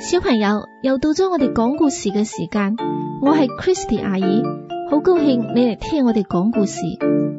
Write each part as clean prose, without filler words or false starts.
小朋友，又到咗我哋講故事嘅時間，我係 Christy 阿姨，好高興你嚟聽我哋講故事。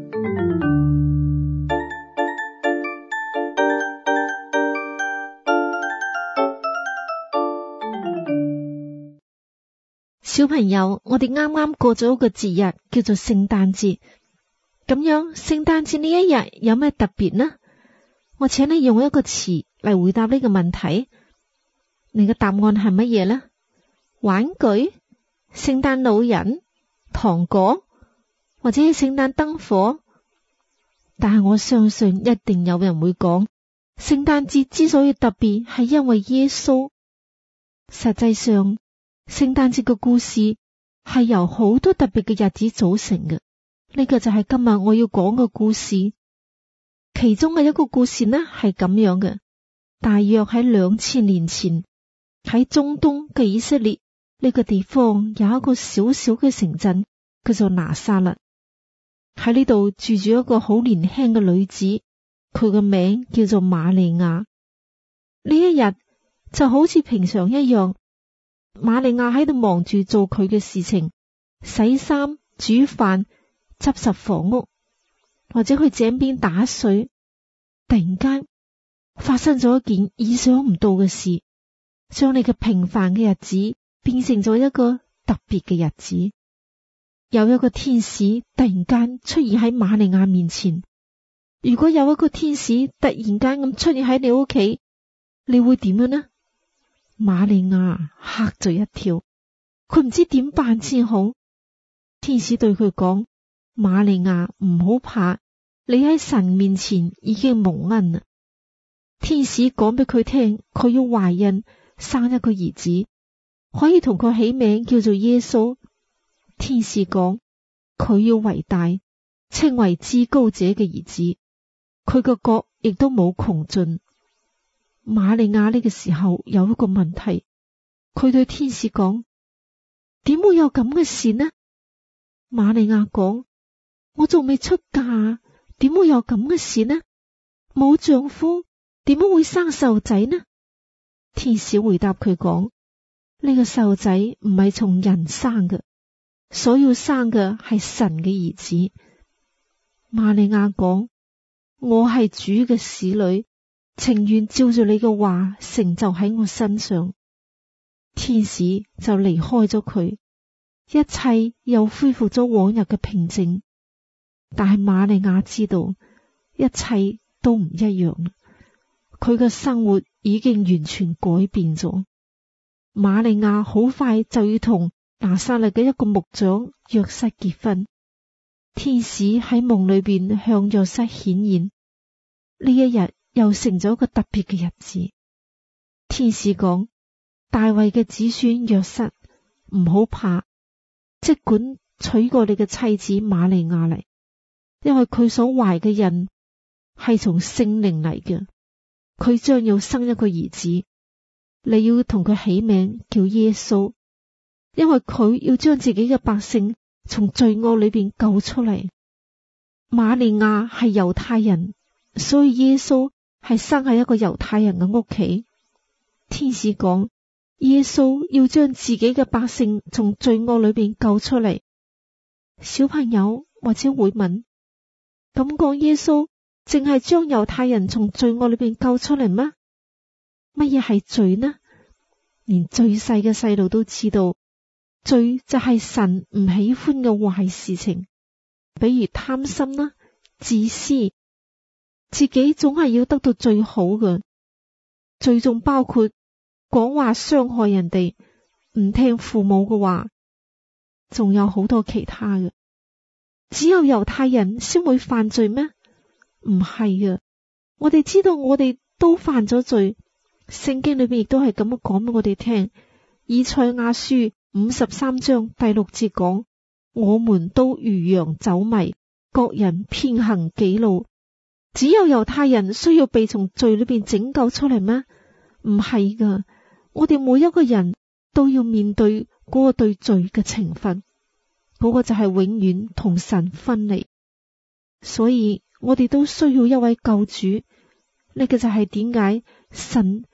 小朋友，我哋啱啱過咗一個節日，叫做聖誕節。咁樣，聖誕節呢一日有咩特別呢？我請你用一個詞嚟回答呢個問題。你嘅答案係乜嘢呢？玩具、聖誕老人、糖果，或者係聖誕燈火？但係我相信一定有人會講，聖誕節之所以特別，係因為耶穌。實際上，聖誕節嘅故事係由好多特別嘅日子組成嘅。呢個就係今日我要講嘅故事。其中嘅一個故事呢，係咁樣嘅，大約喺2000年前。喺中東嘅以色列呢個地方有一個小小嘅城鎮叫做拿撒勒，喺呢度住住一個好年輕嘅女子，佢嘅名叫做瑪利亞。呢一日就好似平常一樣，瑪利亞喺度忙住做佢嘅事情，洗衫、煮飯、執拾房屋，或者去井邊打水。突然間發生咗一件意想唔到嘅事，將你嘅平凡嘅日子變成咗一個特別嘅日子。有一個天使突然間出現喺瑪利亞面前。如果有一個天使突然間咁出現喺你屋企，你會點樣呢？瑪利亞嚇咗一跳，佢唔知點辦先好。天使對佢講：瑪利亞，唔好怕，你喺神面前已經蒙恩啦。天使講俾佢聽，佢要懷孕，生一個兒子，可以同佢起名叫做耶穌。天使講，佢要為大，稱為至高者嘅兒子，佢個國亦都冇窮盡。瑪利亞呢個時候有一個問題，佢對天使講：點會有咁嘅事呢？瑪利亞講：我仲未出嫁，點會有咁嘅事呢？冇丈夫，點樣會生細路仔呢？天使回答佢講：呢個細路仔唔係從人生嘅，所要生嘅係神嘅兒子。瑪利亞講：我係主嘅使女，情願照住你嘅話成就喺我身上。天使就離開咗佢，一切又恢復咗往日嘅平靜。但係瑪利亞知道一切都唔一樣啦，佢嘅生活已經完全改變咗。瑪利亞好快就要同拿撒勒嘅一個木匠約瑟結婚。天使喺夢裏邊向約瑟顯現，呢一日又成咗一個特別嘅日子。天使講：大衛嘅子孫約瑟，唔好怕，即管娶過你嘅妻子瑪利亞嚟，因為佢所懷嘅孕係從聖靈嚟嘅。佢將要生一個兒子，你要同佢起名叫耶穌，因為佢要將自己嘅百姓從罪惡裏邊救出嚟。瑪利亞係猶太人，所以耶穌係生喺一個猶太人嘅屋企。天使講，耶穌要將自己嘅百姓從罪惡裏邊救出嚟。小朋友或者會問，咁講耶穌淨係將猶太人從罪惡裏邊救出嚟咩？乜嘢係罪呢？連最細嘅細路都知道，罪就係神唔喜歡嘅壞事情，比如貪心啦、自私，自己總係要得到最好嘅。罪仲包括講話傷害人哋，唔聽父母嘅話，仲有好多其他嘅。只有猶太人先會犯罪咩？唔係嘅，我哋知道我哋都犯咗罪，聖經裏邊亦都係咁樣講俾我哋聽。以賽亞書53章第6節講：我們都如羊走迷，各人偏行己路。只有猶太人需要被從罪裏邊拯救出嚟咩？唔係噶，我哋每一個人都要面對嗰個對罪嘅懲罰，嗰個就係永遠同神分離。所以我哋都需要一位救主，呢個就係點解神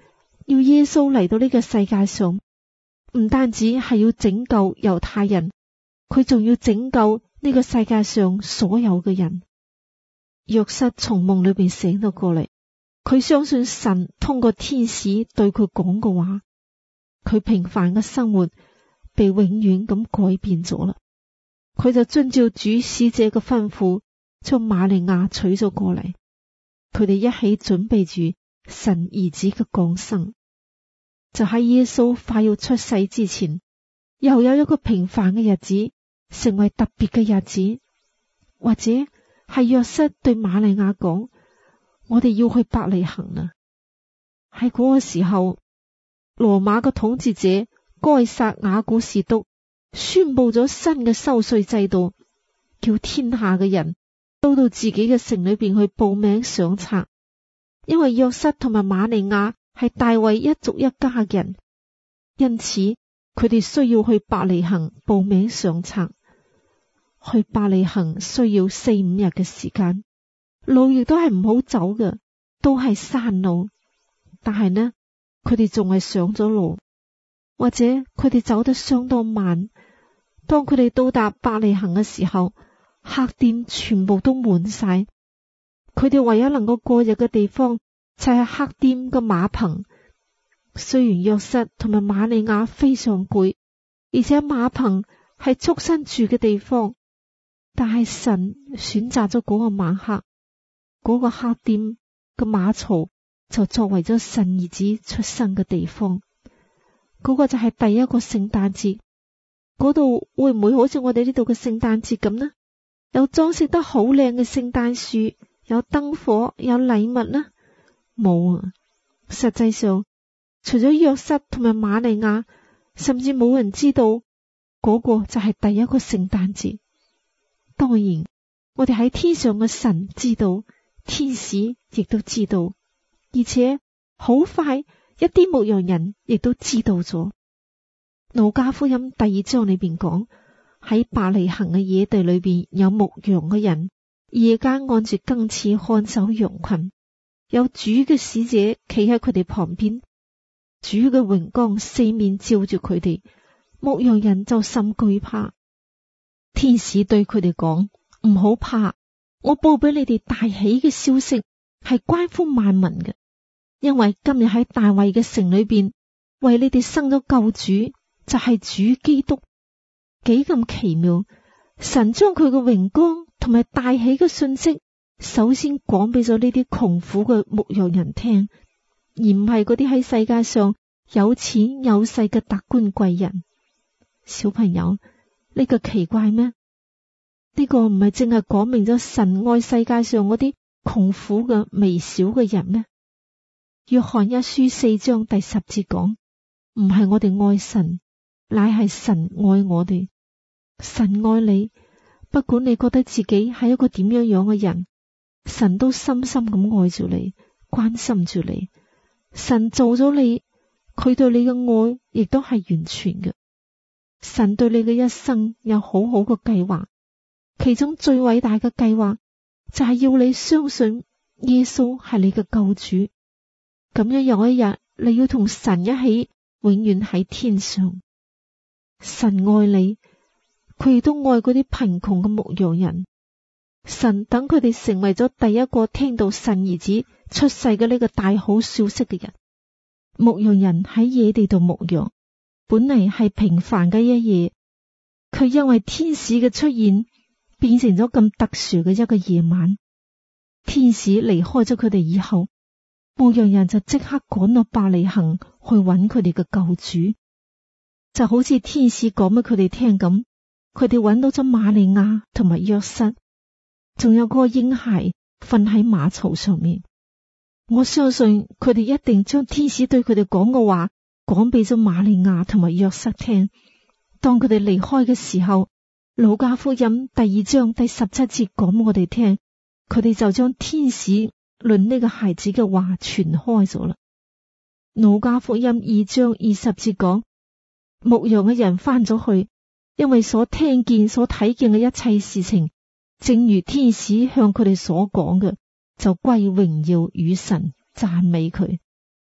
要耶穌嚟到呢個世界上，唔單止係要拯救猶太人，佢仲要拯救呢個世界上所有嘅人。約瑟從夢裏邊醒咗過嚟，佢相信神通過天使對佢講嘅話，佢平凡嘅生活被永遠咁改變咗啦。佢就遵照主使者嘅吩咐，將瑪利亞娶咗過嚟。佢哋一起準備住神兒子嘅降生。就喺耶穌快要出世之前，又有一個平凡嘅日子成為特別嘅日子，或者係約瑟對瑪利亞講：我哋要去伯利恆啦。喺嗰個時候，羅馬嘅統治者該撒亞古士督宣布咗新嘅收稅制度，叫天下嘅人都到自己嘅城裏邊去報名上冊。因為約瑟同埋瑪利亞係大衛一族一家人，因此佢哋需要去伯利恆報名上冊。去伯利恆需要4-5日嘅時間，路亦都係唔好走嘅，都係山路。但係呢，佢哋仲係上咗路，或者佢哋走得相當慢。當佢哋到達伯利恆嘅時候，客店全部都滿晒。佢哋唯一能夠過日嘅地方就係客店嘅馬棚。雖然約瑟同埋瑪利亞非常攰，而且馬棚係畜生住嘅地方，但係神選擇咗嗰個晚黑，嗰個客店嘅馬槽就作為咗神兒子出生嘅地方。嗰個就係第一個聖誕節。嗰度會唔會好似我哋呢度嘅聖誕節咁呢？有裝飾得好靚嘅聖誕樹，有燈火，有禮物呢？冇啊！實際上，除咗約瑟同埋瑪利亞，甚至冇人知道嗰個就係第一個聖誕節。當然，我哋喺天上嘅神知道，天使亦都知道，而且好快一啲牧羊人亦都知道咗。路加福音第2章裏邊講，喺伯利恆嘅野地裏邊有牧羊嘅人，夜間按住更次看守羊群，有主嘅使者企喺佢哋旁邊，主嘅榮光四面照住佢哋，牧羊人就甚懼怕。天使對佢哋講：唔好怕，我報俾你哋大喜嘅消息係關乎萬民嘅，因為今日喺大衛嘅城裏邊為你哋生咗救主，就係主基督。幾咁奇妙！神將佢嘅榮光同埋大喜嘅信息，首先講俾咗呢啲窮苦嘅牧羊人聽，而唔係嗰啲喺世界上有錢有勢嘅達官貴人。小朋友，呢個奇怪咩？呢個唔係淨係講明咗神愛世界上嗰啲窮苦嘅微小嘅人咩？約翰一書4章第10節講，唔係我哋愛神，乃係神愛我哋。神愛你，不管你覺得自己係一個點樣樣嘅人，神都深深咁愛住你，關心住你。神做咗你，佢對你嘅愛亦都係完全嘅。神對你嘅一生有好好嘅計劃，其中最偉大嘅計劃就係要你相信耶穌係你嘅救主，咁樣有一日你要同神一起永遠喺天上。神愛你，佢亦都愛嗰啲貧窮嘅牧羊人。神等佢哋成為咗第一個聽到神兒子出世嘅呢個大好消息嘅人。牧羊人喺野地度牧羊，本嚟係平凡嘅一夜，佢因為天使嘅出現，變成咗咁特殊嘅一個夜晚。天使離開咗佢哋以後，牧羊人就即刻趕到伯利恆去揾佢哋嘅救主，就好似天使講俾佢哋聽咁。佢哋揾到咗瑪利亞同埋約瑟，仲有嗰個嬰孩瞓喺馬槽上面。我相信佢哋一定將天使對佢哋講嘅話講俾咗瑪利亞同埋約瑟聽。當佢哋離開嘅時候，路加福音第2章第17節講俾我哋聽，佢哋就將天使論呢個孩子嘅話傳開咗啦。路加福音2章20節講，牧羊嘅人翻咗去，因為所聽見所睇見嘅一切事情，正如天使向佢哋所講嘅，就歸榮耀與神，讚美佢。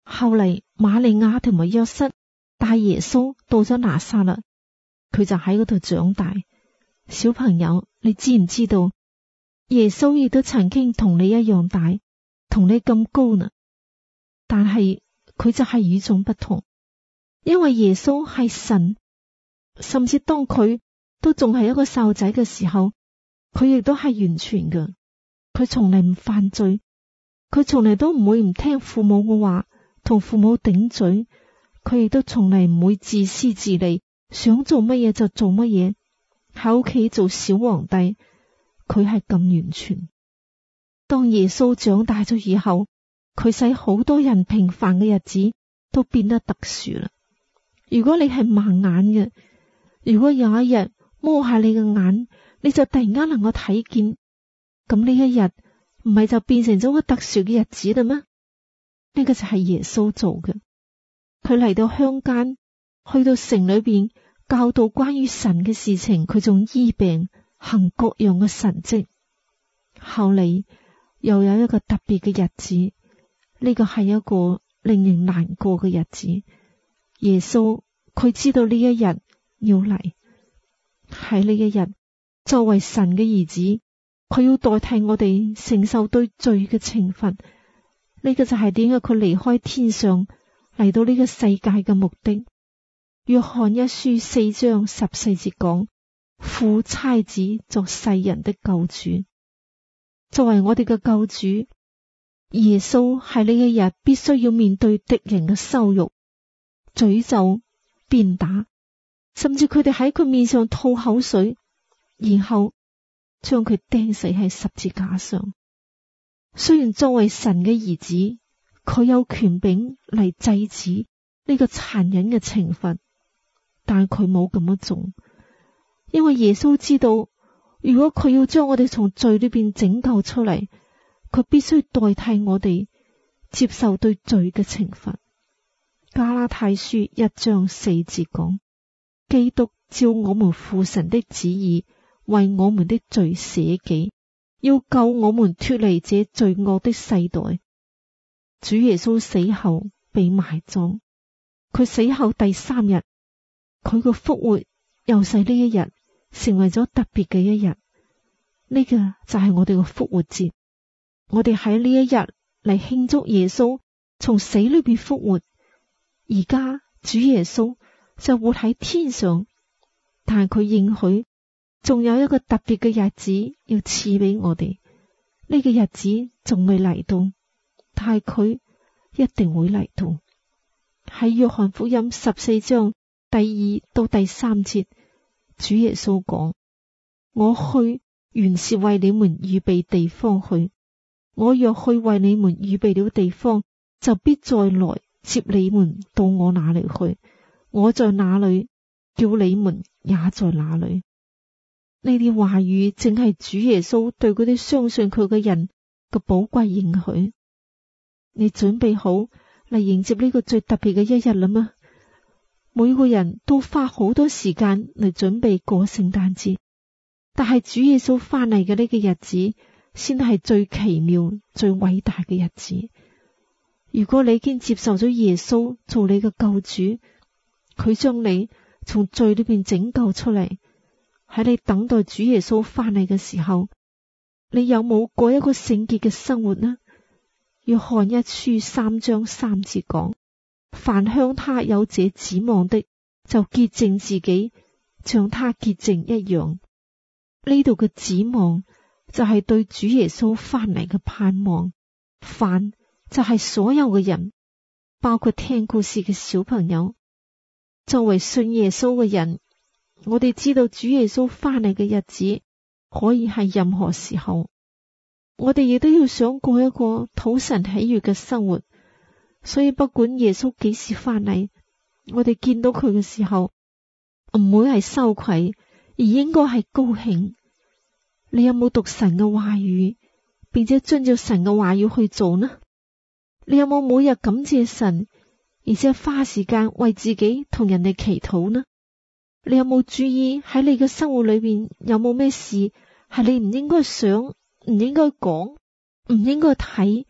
後嚟瑪利亞同埋約瑟帶耶穌到咗拿撒勒，佢就喺嗰度長大。小朋友，你知唔知道耶穌亦都曾經同你一樣大，同你咁高呢？但係佢就係與眾不同，因為耶穌係神，甚至當佢都仲係一個細路仔嘅時候，佢亦都係完全嘅。佢從嚟唔犯罪，佢從嚟都唔會唔聽父母嘅話，同父母頂嘴，佢亦都從嚟唔會自私自利，想做乜嘢就做乜嘢。喺屋企做小皇帝，佢係咁完全。當耶穌長大咗以後，佢使好多人平凡嘅日子都變得特殊啦。如果你係盲眼嘅，如果有一日摸下你嘅眼，你就突然間能夠睇見，咁呢一日唔係就變成咗個特殊嘅日子啦咩？呢個就係耶穌做嘅。佢嚟到鄉間，去到城裏邊教導關於神嘅事情，佢仲醫病，行各樣嘅神蹟。後嚟又有一個特別嘅日子，呢個係一個令人難過嘅日子。耶穌佢知道呢一日要嚟，喺呢一日作為神嘅兒子，佢要代替我哋承受對罪嘅懲罰。呢個就係點解佢離開天上嚟到呢個世界嘅目的。約翰一書4章14節講，父差子作世人的救主，作為我哋嘅救主，耶穌喺呢一日必須要面對敵人嘅羞辱、詛咒、鞭打，甚至佢哋喺佢面上吐口水，然後將佢釘死喺十字架上。雖然作為神嘅兒子，佢有權柄嚟制止呢個殘忍嘅懲罰，但係佢冇咁樣做，因為耶穌知道，如果佢要將我哋從罪裏邊拯救出嚟，佢必須代替我哋接受對罪嘅懲罰。加拉太書1章4節講，基督照我們父神的旨意，為我們的罪捨己，要救我們脫離這罪惡的世代。主耶穌死後被埋葬，佢死後第3日，佢個復活又使呢一日成為咗特別嘅一日。呢個就係我哋嘅復活節，我哋喺呢一日嚟慶祝耶穌從死裏邊復活。而家主耶穌就活喺天上，但係佢應許仲有一個特別嘅日子要賜俾我哋。呢個日子仲未嚟到，但係佢一定會嚟到。喺約翰福音14章第2到第3節，主耶穌講，我去原是為你們預備地方去，我若去為你們預備了地方，就必再來接你們到我那裏去。我在哪裏，叫你們也在哪裏。呢啲話語正係主耶穌對嗰啲相信佢嘅人嘅寶貴應許。你準備好嚟迎接呢個最特別嘅一日啦嗎？每個人都花好多時間嚟準備過聖誕節，但係主耶穌翻嚟嘅呢個日子，先係最奇妙、最偉大嘅日子。如果你已經接受咗耶穌做你嘅救主，佢將你從罪裏邊拯救出嚟，喺你等待主耶穌翻嚟嘅時候，你有冇過一個聖潔嘅生活呢？約翰一書3章3節講，凡向他有這指望的，就潔淨自己，像他潔淨一樣。呢度嘅指望就係對主耶穌翻嚟嘅盼望。凡就係所有嘅人，包括聽故事嘅小朋友。作為信耶穌嘅人，我哋知道主耶穌翻嚟嘅日子可以係任何時候。我哋亦都要想過一個討神喜悅嘅生活，所以不管耶穌幾時翻嚟，我哋見到佢嘅時候，唔會係羞愧，而應該係高興。你有冇讀神嘅話語，並且遵照神嘅話語去做呢？你有冇每日感謝神，而且花時間為自己同人哋祈禱呢？你有冇注意喺你嘅生活裏邊有冇咩事係你唔應該想、唔應該講、唔應該睇，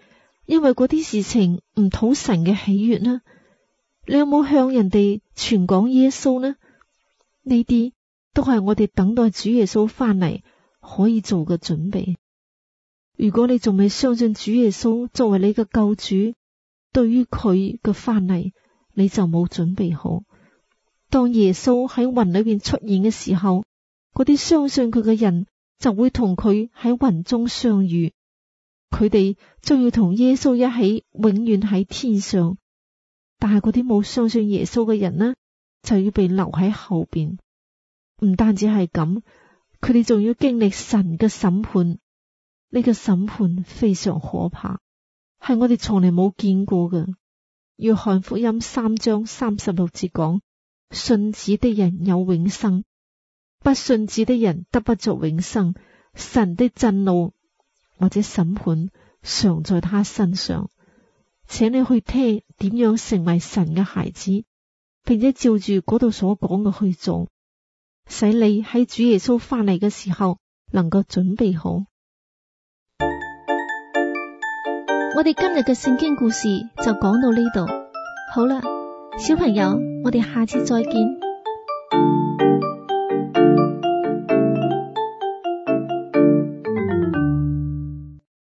因為嗰啲事情唔討神嘅喜悅呢？你有冇向人哋傳講耶穌呢？呢啲都係我哋等待主耶穌翻嚟可以做嘅準備。如果你仲未相信主耶穌作為你嘅救主，對於佢嘅翻嚟，你就冇準備好。當耶穌喺雲裏邊出現嘅時候，嗰啲相信佢嘅人就會同佢喺雲中相遇，佢哋將要同耶穌一起永遠喺天上。但係嗰啲冇相信耶穌嘅人呢，就要被留喺後邊。唔單止係咁，佢哋仲要經歷神嘅審判。呢個審判非常可怕，係我哋從來冇見過嘅。約翰福音3章36節講：信子的人有永生，不信子的人得不着永生。神的震怒或者審判常在他身上。請你去聽點樣成為神嘅孩子，並且照住嗰度所講嘅去做，使你喺主耶穌翻嚟嘅時候能夠準備好。我哋今日嘅聖經故事就講到呢度，好啦，小朋友，我哋下次再見。